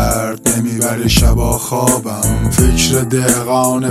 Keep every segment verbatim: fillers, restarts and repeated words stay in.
درد نمیبره شبا خوابم. فکر دهقان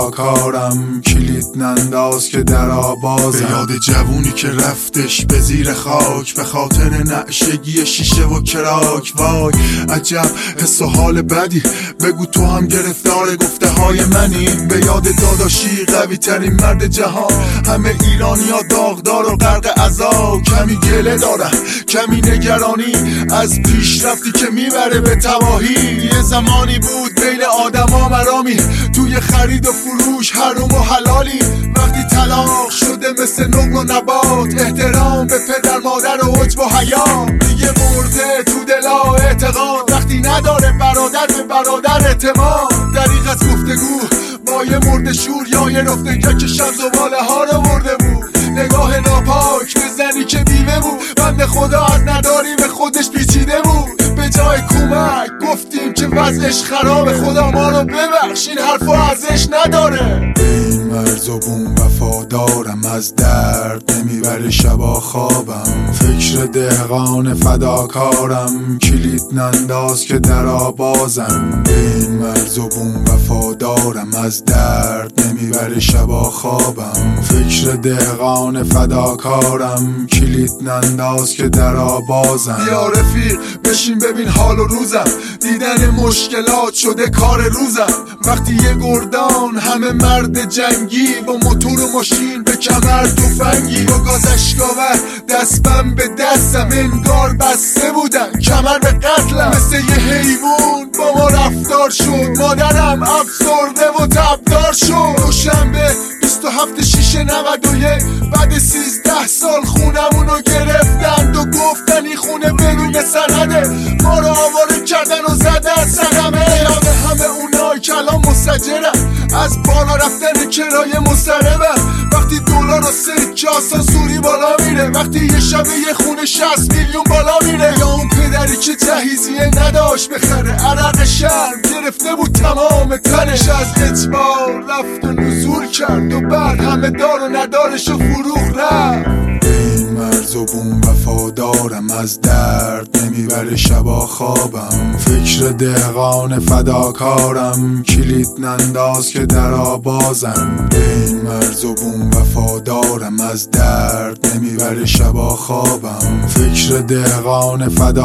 فداکارم، کلید ننداز که درا بازم. به یاد جوونی که رفتش به زیر خاک، به خاطر نعشگی شیشه و کراک. وای عجب حس و حال بدی، بگو تو هم گرفتار گفته های منی. به یاد داداشی قوی ترین مرد جهان، همه ایرانی ها داغدار و غرق عذاب. کمی گله دارم کمی نگرانی از پیشرفتی که میبره به تباهی. یه زمانی بود بین آدما مرامی، توی خرید و فروش حروم و حلالی. وقتی طلاق شده مثل نقل و نبات، احترام به پدر مادر و عجب و حیا. دیگه مرده تو دلا اعتقاد، وقتی نداره برادر به برادر اعتماد. دریغ از گفتگو با یه مرد شور یا یه رفتگه که شب زباله ها رو برده بود. نگاه ناپاک به زنی که بیمه بود، بند خدا از نداری به خودش پیچیده بود. به جای کمک گفتیم که وضعش خرابه، خدا ما رو ببخش این حرفا ازش نداره. این مرز و بوم وفادارم، از درد نمیبره شبا خوابم. فکر دهقان فداکارم، کلید ننداز که درا بازم. این مرز و بوم وفادارم، از درد نمیبره شبا خوابم. فکر دهقان فداکارم، کلید ننداز که درا بازم. بیا رفیق بشین ببین حال و روزم، دیدن مشکلات شده کار روزم. وقتی یه گردان همه مرد جنگی، با موتور و ماشین به کمر تفنگی. با گازشگاور دستم به دستم، انگار بسته بودن کمر به قتلم. مثل یه حیوان با ما رفتار شد، مادرم افسرده و تبدار شد. دوشنبه بیست و هفت شیشه نود و یک، بعد سیزده سال خونمونو گرفتند و گفتن این خونه بدون سنده. ما رو آواره کردن و زدن سنمه. یاد همه اونای که الان مستجرن، از بالا رفتن کرایه مستربن. وقتی دلار و سکه آسانسوری بالا میره، وقتی یه شبه یه خونه شصت میلیون بالا میره. یا اون پدری که جهیزیه نداشت بخره، عرق شرم گرفته بود تمام تنش. از اجبار رفت و نزول کرد و بعد همه دار و ندارش و فروخ رفت. این مرز و بوم وفادارم، از درد نمیبره شبا خوابم. فکر دهقان فداکارم، کلید ننداز که درا بازم. این مرز و بوم وفادارم، از درد نمیبره شبا خوابم. فکر دهقان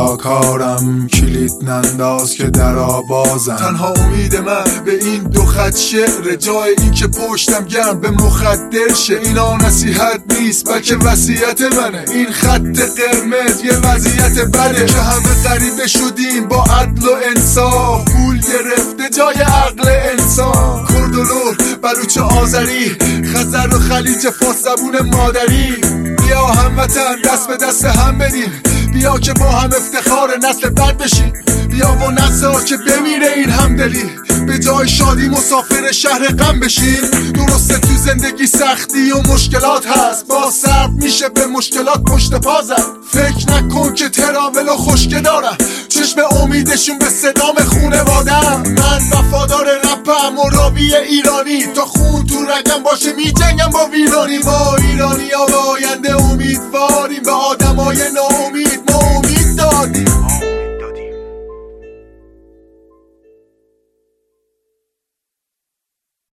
فداکارم، کلید ننداز که درا بازم. تنها امید من به این دو خط شعر، جای این که پشتم گرم به مخدر شه. اینا نصیحت نیست بلکه وصیت منه. این خط قرمز یه وضعیت بده که همه غریبه شدیم با عدل و انصاف. پول گرفته جای عقل انسان. کرد و لور، بلوچ آذری، خزر و خلیج فارس زبون مادری. بیا هموطن دست به دست هم بدیم، بیا که با هم افتخار نسل بعد بشیم. بیا و نذار که بمیره این همدلی، به جای شادی مسافر شهر غم بشیم. درسته تو زندگی سختی و مشکلات هست، با صبر میشه به مشکلات پشت پا زد. فکر نکن که تراول و خشکه دارم، چشم امیدشون به صدام خونوادم. من وفادار رپم و راوی ایرانی، تا خون تو رگم باشه میجنگم با ویرانی. با ایرانی ها با آینده امیدواریم، به آدمای ناامید